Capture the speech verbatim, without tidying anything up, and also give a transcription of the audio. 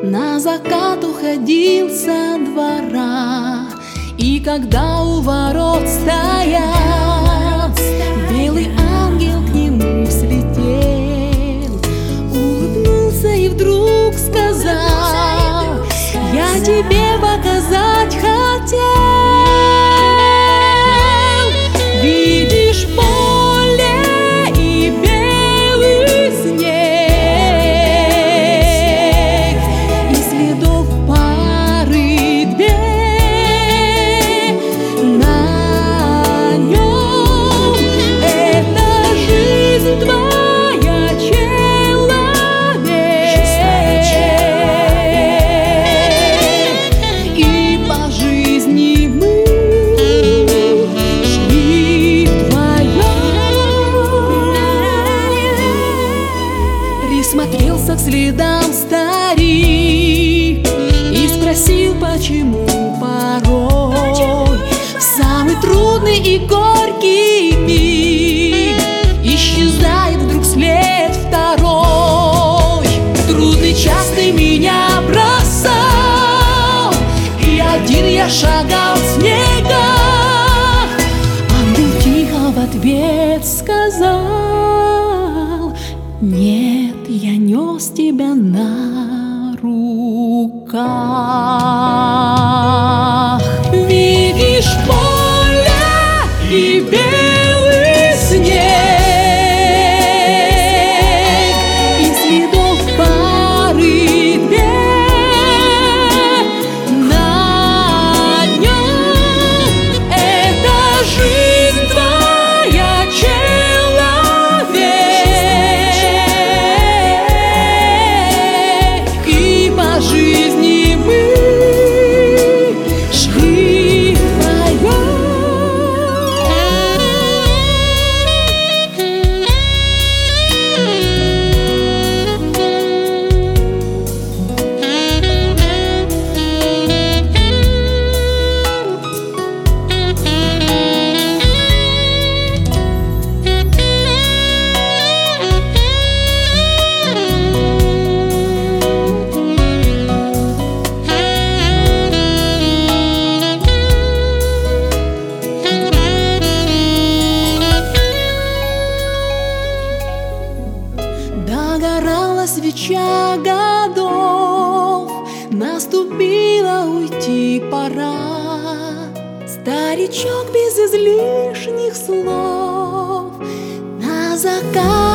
На закат уходил со двора, и когда у ворот стоял, белый ангел к нему слетел, улыбнулся и вдруг сказал: я тебе показать хотел. Видишь поле и белый снег, и следов пары две на нем. Это жизнь твоя, человек, и по жизни мы смотрелся к следам старик и спросил, почему порой в самый трудный и горький миг исчезает вдруг след второй. В трудный час ты меня бросал, и один я шагал в снегах. Ангел тихо в ответ сказал: нет, я нес тебя на руках. Видишь поле и белый снег, и следов пары две на нем. Это жизнь твоя, человек, по жизни мы шли вдвоем. Догорала свеча годов, наступила уйти пора. Старичок без излишних слов на закат